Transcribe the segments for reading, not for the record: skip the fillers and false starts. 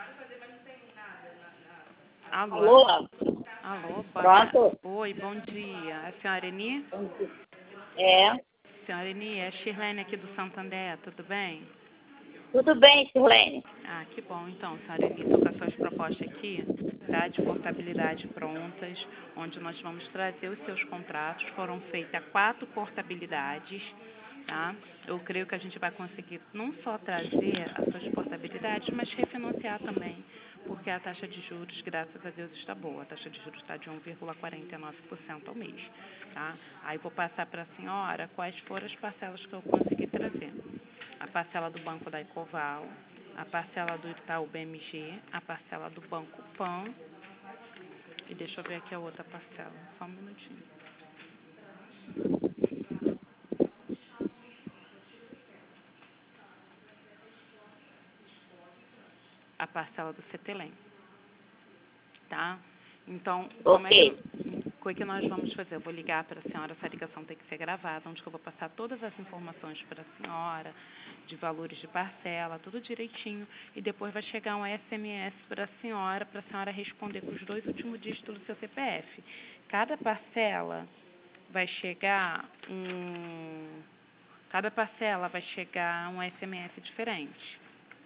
Alô? Alô? Alô, Pronto? Oi, bom dia. É a senhora Eni? É. Senhora Eni, é a Shirlene aqui do Santander, tudo bem? Tudo bem, Sirlene? Ah, que bom. Então, senhora Eni, estou com as suas propostas aqui, tá, de portabilidade prontas, onde nós vamos trazer os seus contratos. Foram feitas 4 portabilidades, tá? Eu creio que a gente vai conseguir não só trazer as suas portabilidades, mas refinanciar também, porque a taxa de juros, graças a Deus, está boa. A taxa de juros está de 1,49% ao mês, tá? Aí vou passar para a senhora quais foram as parcelas que eu consegui trazer. A parcela do Banco da Ecoval, a parcela do Itaú BMG, a parcela do Banco Pan, e deixa eu ver aqui a outra parcela, só um minutinho. A parcela do Cetelem, tá? Então, Ok. o que nós vamos fazer? Eu vou ligar para a senhora, essa ligação tem que ser gravada, onde que eu vou passar todas as informações para a senhora, de valores de parcela, tudo direitinho, e depois vai chegar um SMS para a senhora responder com os 2 últimos dígitos do seu CPF. Cada parcela vai chegar um SMS diferente,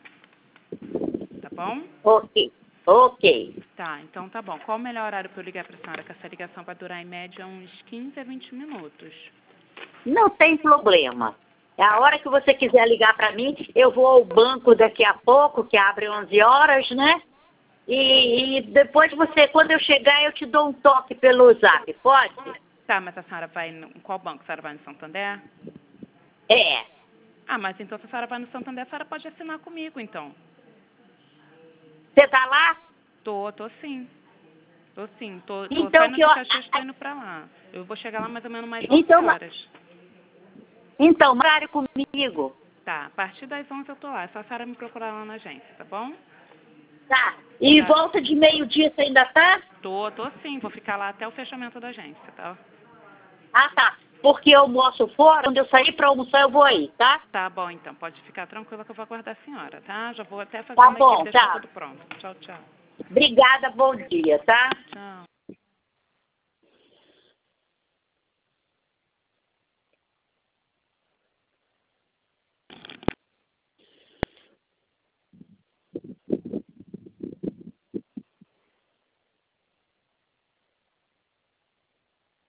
tá bom? Ok. Ok. Tá, então tá bom. Qual o melhor horário para eu ligar para a senhora? Que essa ligação vai durar em média uns 15 a 20 minutos. Não tem problema. É a Tá, hora que você quiser ligar para mim, eu vou ao banco daqui a pouco, que abre 11 horas, né? E depois você, quando eu chegar, eu te dou um toque pelo zap, pode? tá, mas a senhora vai em qual banco? A senhora vai no Santander? É. Ah, mas então se a senhora vai no Santander, a senhora pode assinar comigo, então. Você tá lá? Tô sim. Tô sim. Tô Então, saindo que de eu, Caxias, tô indo pra lá. Eu vou chegar lá mais ou menos mais 11 então, horas. então, horário comigo. Tá, a partir das 11 eu tô lá. É só a senhora me procurar lá na agência, tá bom? Tá. E Tá. volta de meio-dia, você ainda tá? Tô sim. Vou ficar lá até o fechamento da agência, tá? Ah, tá. Porque eu almoço fora, quando eu sair para almoçar, eu vou aí, tá? Tá bom, então. Pode ficar tranquila que eu vou aguardar a senhora, tá? Já vou até fazer Tá uma equipe bom, deixar tá. tudo pronto. Tchau, tchau. Obrigada, bom dia, tá? Tchau.